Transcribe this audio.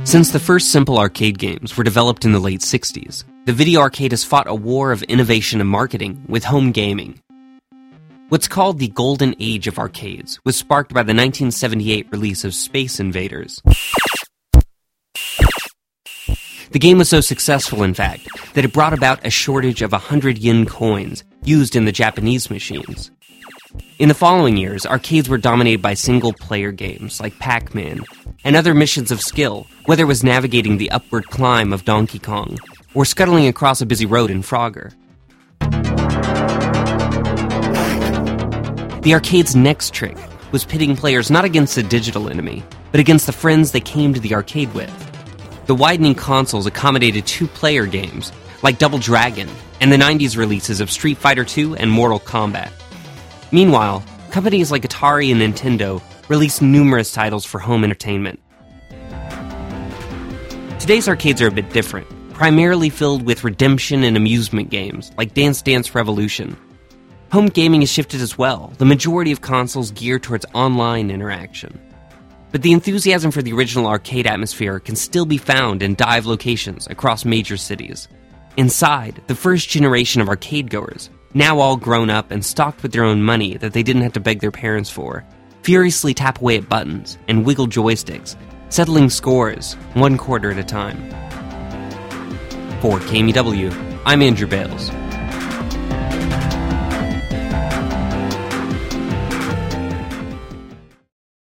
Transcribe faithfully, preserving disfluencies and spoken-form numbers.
Since the first simple arcade games were developed in the late sixties, the video arcade has fought a war of innovation and marketing with home gaming. What's called the Golden Age of arcades was sparked by the nineteen seventy-eight release of Space Invaders. The game was so successful, in fact, that it brought about a shortage of one hundred yen coins used in the Japanese machines. In the following years, arcades were dominated by single-player games like Pac-Man and other missions of skill, whether it was navigating the upward climb of Donkey Kong or scuttling across a busy road in Frogger. The arcade's next trick was pitting players not against a digital enemy, but against the friends they came to the arcade with. The widening consoles accommodated two-player games like Double Dragon and the nineties releases of Street Fighter two and Mortal Kombat. Meanwhile, companies like Atari and Nintendo released numerous titles for home entertainment. Today's arcades are a bit different, primarily filled with redemption and amusement games like Dance Dance Revolution. Home gaming has shifted as well, the majority of consoles geared towards online interaction. But the enthusiasm for the original arcade atmosphere can still be found in dive locations across major cities. Inside, the first generation of arcade-goers, now all grown up and stocked with their own money that they didn't have to beg their parents for, furiously tap away at buttons and wiggle joysticks, settling scores one quarter at a time. For K M E W, I'm Andrew Bales.